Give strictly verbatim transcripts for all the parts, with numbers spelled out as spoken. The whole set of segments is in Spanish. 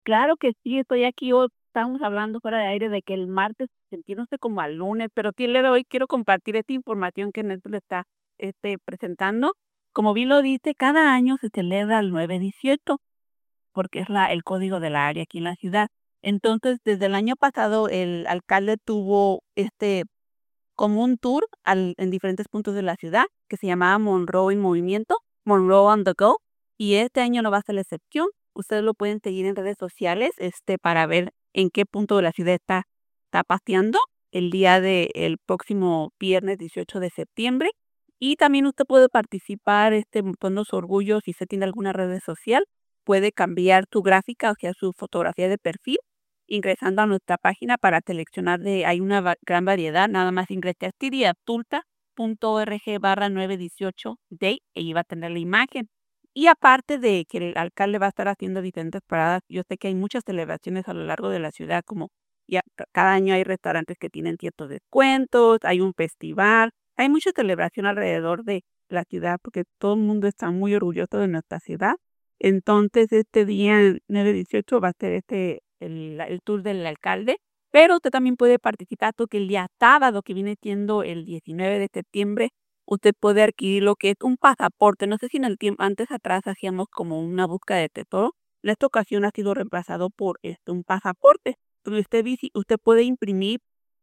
Claro que sí, estoy aquí hoy. Estamos hablando fuera de aire de que el martes sentirse como al lunes, pero aquí el día de hoy quiero compartir esta información que Netflix está este, presentando. Como bien lo dice, cada año se celebra el nueve dieciocho porque es la, el código del área aquí en la ciudad. Entonces, desde el año pasado, el alcalde tuvo este como un tour al- en diferentes puntos de la ciudad que se llamaba Monroe en Movimiento, Monroe on the Go, y este año no va a ser la excepción. Ustedes lo pueden seguir en redes sociales este, para ver en qué punto de la ciudad está, está paseando el día del próximo viernes dieciocho de septiembre. Y también usted puede participar este, mostrando su orgullo si usted tiene alguna red social. Puede cambiar su gráfica, o sea, su fotografía de perfil ingresando a nuestra página para seleccionar de, hay una va- gran variedad, nada más ingrese a tiriatulta.org barra nueve dieciocho day y ahí va a tener la imagen. Y aparte de que el alcalde va a estar haciendo diferentes paradas, yo sé que hay muchas celebraciones a lo largo de la ciudad, como ya ca- cada año hay restaurantes que tienen ciertos descuentos, hay un festival, hay mucha celebración alrededor de la ciudad porque todo el mundo está muy orgulloso de nuestra ciudad. Entonces, este día nueve dieciocho va a ser este el el tour del alcalde, pero usted también puede participar porque el día sábado, que viene siendo el diecinueve de septiembre, usted puede adquirir lo que es un pasaporte. No sé si en el tiempo antes atrás hacíamos como una búsqueda de tesoro. En esta ocasión ha sido reemplazado por, este, un pasaporte, donde usted visi usted puede imprimir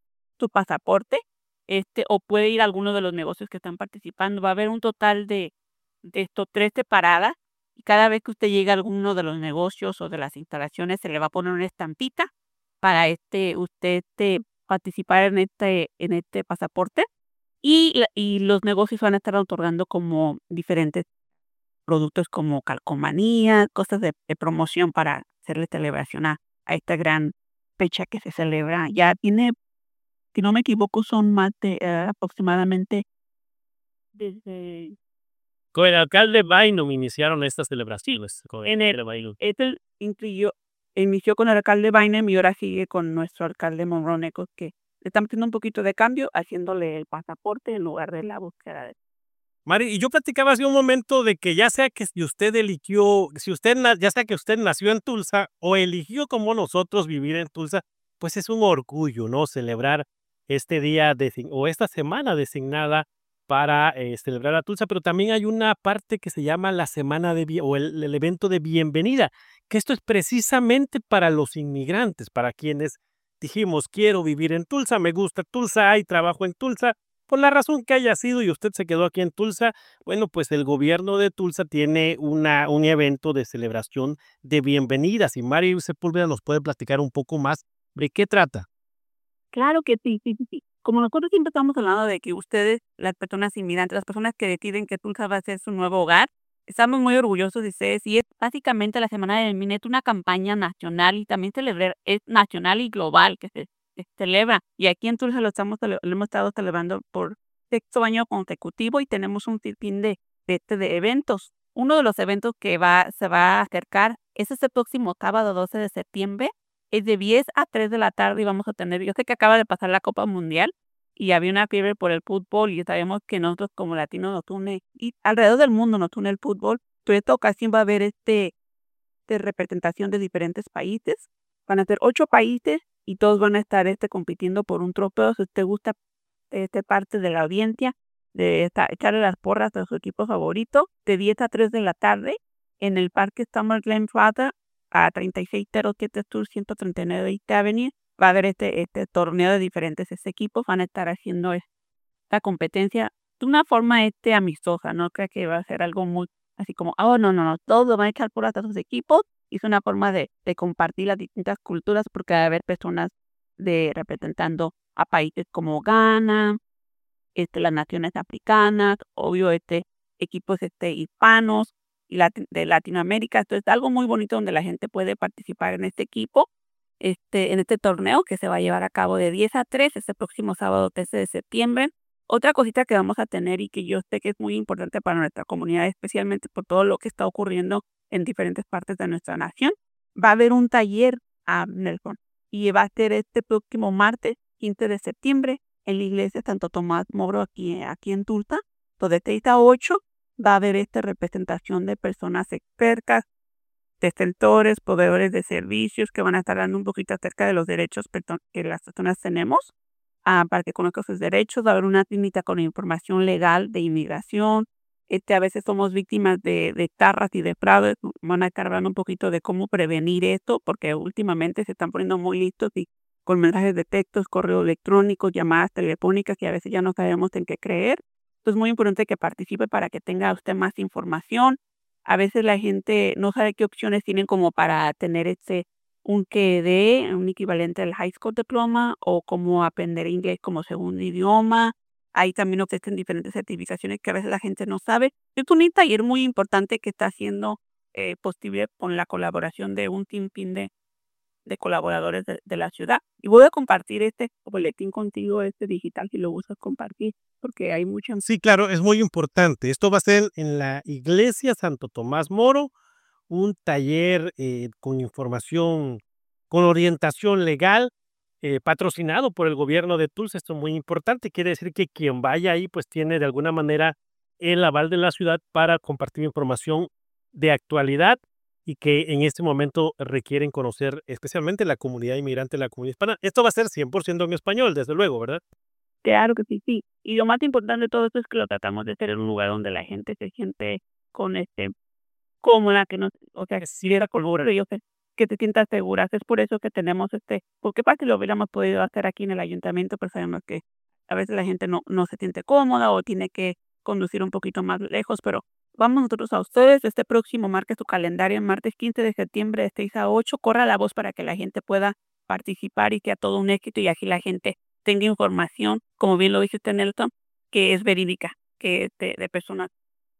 su pasaporte, este, o puede ir a alguno de los negocios que están participando. Va a haber un total de de esto trece paradas, y cada vez que usted llegue a alguno de los negocios o de las instalaciones, se le va a poner una estampita para, este, usted, este, participar en este en este pasaporte, y la y los negocios van a estar otorgando como diferentes productos como calcomanías, cosas de de promoción para hacerle celebración a a esta gran fecha que se celebra. Ya tiene, si no me equivoco, son más de, eh, aproximadamente desde Con el alcalde Bynum iniciaron estas celebraciones, con el en el alcalde Bynum. este incluyó inició con el alcalde Bynum y ahora sigue con nuestro alcalde Monroe Nichols, que le estamos haciendo un poquito de cambio, haciéndole el pasaporte en lugar de la búsqueda de. Mari, y yo platicaba hace un momento de que ya sea que si usted eligió, si usted, na- ya sea que usted nació en Tulsa o eligió como nosotros vivir en Tulsa, pues es un orgullo, ¿no? Celebrar este día design- o esta semana designada para eh, celebrar a Tulsa, pero también hay una parte que se llama la semana de, bien- o el, el evento de bienvenida, que esto es precisamente para los inmigrantes, para quienes dijimos, quiero vivir en Tulsa, me gusta Tulsa, hay trabajo en Tulsa, por la razón que haya sido y usted se quedó aquí en Tulsa, bueno, pues el gobierno de Tulsa tiene una, un evento de celebración de bienvenidas y Mari Sepúlveda nos puede platicar un poco más de qué trata. Claro que sí, sí, sí, sí. Como nosotros siempre estamos hablando de que ustedes, las personas inmigrantes, las personas que deciden que Tulsa va a ser su nuevo hogar, estamos muy orgullosos de ustedes y es básicamente la Semana del Minet una campaña nacional y también celebrar, es nacional y global que se, se celebra. Y aquí en Tulsa lo, estamos, cele- lo hemos estado celebrando por sexto año consecutivo y tenemos un sinfín de, de, este de eventos. Uno de los eventos que va, se va a acercar es este próximo sábado doce de septiembre, es de diez a tres de la tarde y vamos a tener, yo sé que acaba de pasar la Copa Mundial y había una fiebre por el fútbol y sabemos que nosotros como latinos nos une y alrededor del mundo nos une el fútbol, pero esta ocasión va a haber este de representación de diferentes países. Van a ser ocho países y todos van a estar este compitiendo por un trofeo. Si usted gusta este parte de la audiencia de esta- echarle las porras a su equipo favorito de diez a tres de la tarde en el Parque Summer Glen Plaza a treinta y seis cero siete Sur ciento treinta y nueve East Avenue. Va a haber este, este torneo de diferentes este, equipos. Van a estar haciendo esta competencia de una forma este, amistosa. No creo que va a ser algo muy así como, oh, no, no, no, todos van a echar porras a sus equipos. Y es una forma de, de compartir las distintas culturas porque va a haber personas de representando a países como Ghana, este, las naciones africanas, obvio, este, equipos este, hispanos y lati- de Latinoamérica. Entonces, es algo muy bonito donde la gente puede participar en este equipo, este, en este torneo que se va a llevar a cabo de diez a tres este próximo sábado trece de septiembre. Otra cosita que vamos a tener y que yo sé que es muy importante para nuestra comunidad, especialmente por todo lo que está ocurriendo en diferentes partes de nuestra nación, va a haber un taller a Nelson y va a ser este próximo martes quince de septiembre en la iglesia Santo Tomás Moro aquí, aquí en Tulsa. Entonces, de seis a ocho va a haber esta representación de personas expertas defensores, proveedores de servicios que van a estar dando un poquito acerca de los derechos perdón, que las personas tenemos, ah, para que conozcan sus derechos. Va a haber una tiendita con información legal de inmigración. Este, a veces somos víctimas de, de tarras y de fraudes. Van a estar hablando un poquito de cómo prevenir esto, porque últimamente se están poniendo muy listos y con mensajes de textos, correos electrónicos, llamadas telefónicas y a veces ya no sabemos en qué creer. Entonces es muy importante que participe para que tenga usted más información. A veces la gente no sabe qué opciones tienen como para tener este un Q D, un equivalente al High School Diploma, o cómo aprender inglés como segundo idioma. Ahí también ofrecen diferentes certificaciones que a veces la gente no sabe. Es un taller muy importante que está haciendo eh, posible con la colaboración de un team de, de colaboradores de, de la ciudad. Y voy a compartir este boletín contigo, este digital, si lo gustas compartir, porque hay mucha. Sí, claro, es muy importante. Esto va a ser en la Iglesia Santo Tomás Moro, un taller eh, con información, con orientación legal, eh, patrocinado por el gobierno de Tulsa. Esto es muy importante. Quiere decir que quien vaya ahí, pues tiene de alguna manera el aval de la ciudad para compartir información de actualidad y que en este momento requieren conocer especialmente la comunidad inmigrante, la comunidad hispana. Esto va a ser cien por ciento en español, desde luego, ¿verdad? Claro que sí, sí. Y lo más importante de todo esto es que lo tratamos de hacer en un lugar donde la gente se siente con este cómoda, que no, o sea, que si era color, yo sé, que te sientas segura. Es por eso que tenemos este, porque para que lo hubiéramos podido hacer aquí en el ayuntamiento, pero sabemos que a veces la gente no, no se siente cómoda o tiene que conducir un poquito más lejos, pero vamos nosotros a ustedes este próximo, marque su calendario, martes quince de septiembre de seis a ocho, corra la voz para que la gente pueda participar y que a todo un éxito y así la gente tenga información, como bien lo dice usted, Nelson, que es verídica, que es de, de personas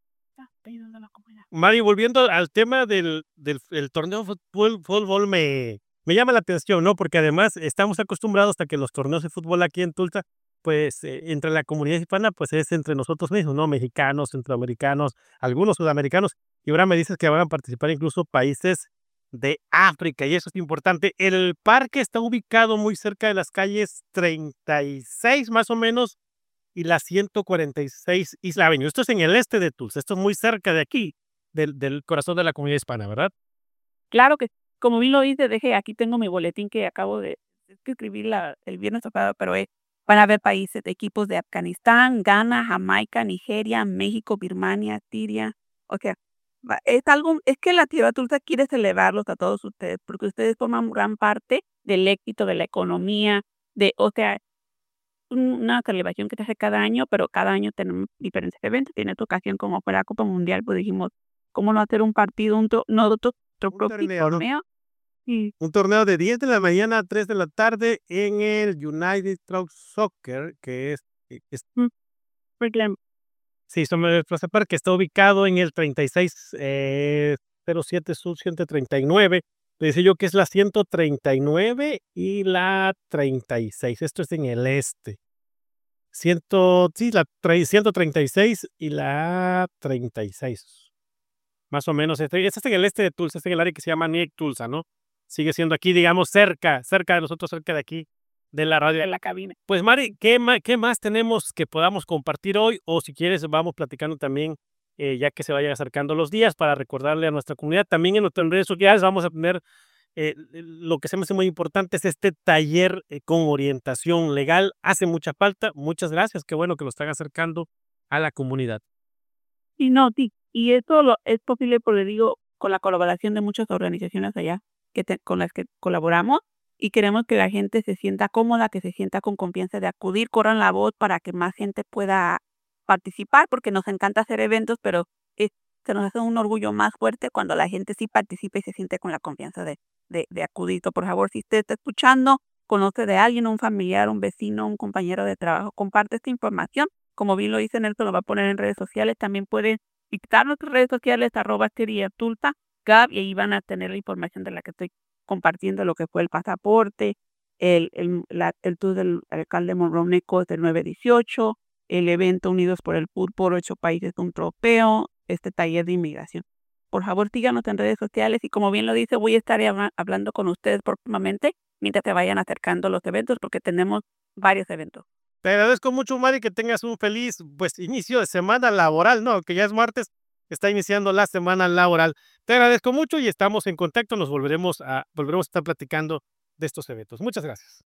de la comunidad. Mari, volviendo al tema del, del el torneo de fútbol, fútbol me, me llama la atención, ¿no? Porque además estamos acostumbrados a que los torneos de fútbol aquí en Tulsa, pues eh, entre la comunidad hispana, pues es entre nosotros mismos, ¿no? Mexicanos, centroamericanos, algunos sudamericanos. Y ahora me dices que van a participar incluso países de África, y eso es importante. El parque está ubicado muy cerca de las calles treinta y seis, más o menos, y la ciento cuarenta y seis Isla Avenue. Esto es en el este de Tulsa, esto es muy cerca de aquí, del, del corazón de la comunidad hispana, ¿verdad? Claro que, como bien lo dice, deje, aquí tengo mi boletín que acabo de, es que escribí la, el viernes pasado, pero es, van a haber países, equipos de Afganistán, Ghana, Jamaica, Nigeria, México, Birmania, Siria. O sea, va- es algo, es que la Tierra Tulsa quiere celebrarlos a todos ustedes, porque ustedes forman gran parte del éxito de la economía, de, o sea, un- una celebración que se hace cada año, pero cada año tenemos diferentes eventos. Tiene esta ocasión como fue la Copa Mundial, pues dijimos, ¿cómo no hacer un partido, un to- no, otro, otro Un propio torneo, ¿no? torneo? Sí, Un torneo de diez de la mañana a tres de la tarde en el United Truck Soccer, que es, eh, es mm, porque sí, Summer Plaza Park, que está ubicado en el treinta y seis eh, cero siete Sur ciento treinta y nueve. Le decía yo que es la ciento treinta y nueve y la treinta y seis. Esto es en el este. Ciento, sí, la tre- ciento treinta y seis y la treinta y seis. Más o menos. Este, este es en el este de Tulsa, este es en el área que se llama Nick Tulsa, ¿no? Sigue siendo aquí, digamos, cerca, cerca de nosotros, cerca de aquí, de la radio. de la cabina. Pues Mari, ¿qué más, qué más tenemos que podamos compartir hoy? O si quieres, vamos platicando también, eh, ya que se vayan acercando los días, para recordarle a nuestra comunidad. También en nuestras redes sociales vamos a tener eh, lo que se me hace muy importante es este taller eh, con orientación legal. Hace mucha falta. Muchas gracias. Qué bueno que lo están acercando a la comunidad. Y no, sí, y esto lo, es posible, por le digo, con la colaboración de muchas organizaciones allá que te- con las que colaboramos y queremos que la gente se sienta cómoda, que se sienta con confianza de acudir, corran la voz para que más gente pueda participar, porque nos encanta hacer eventos, pero es- se nos hace un orgullo más fuerte cuando la gente sí participa y se siente con la confianza de, de, de acudir. So, por favor, si usted está escuchando, conoce de alguien, un familiar, un vecino, un compañero de trabajo, comparte esta información. Como bien lo dice Nelson, lo va a poner en redes sociales. También pueden visitar nuestras redes sociales, arroba Tulsa, Gab, y ahí van a tener la información de la que estoy compartiendo, lo que fue el pasaporte, el, el, la- el tour del alcalde Monroe Nichols del nueve dieciocho, el evento Unidos por el Fútbol, ocho países, un trofeo, este taller de inmigración. Por favor, síganos en redes sociales y como bien lo dice, voy a estar habla- hablando con ustedes próximamente mientras se vayan acercando los eventos porque tenemos varios eventos. Te agradezco mucho, Mari, que tengas un feliz pues inicio de semana laboral, ¿no? Que ya es martes, está iniciando la semana laboral. Te agradezco mucho y estamos en contacto. Nos volveremos a volveremos a estar platicando de estos eventos. Muchas gracias.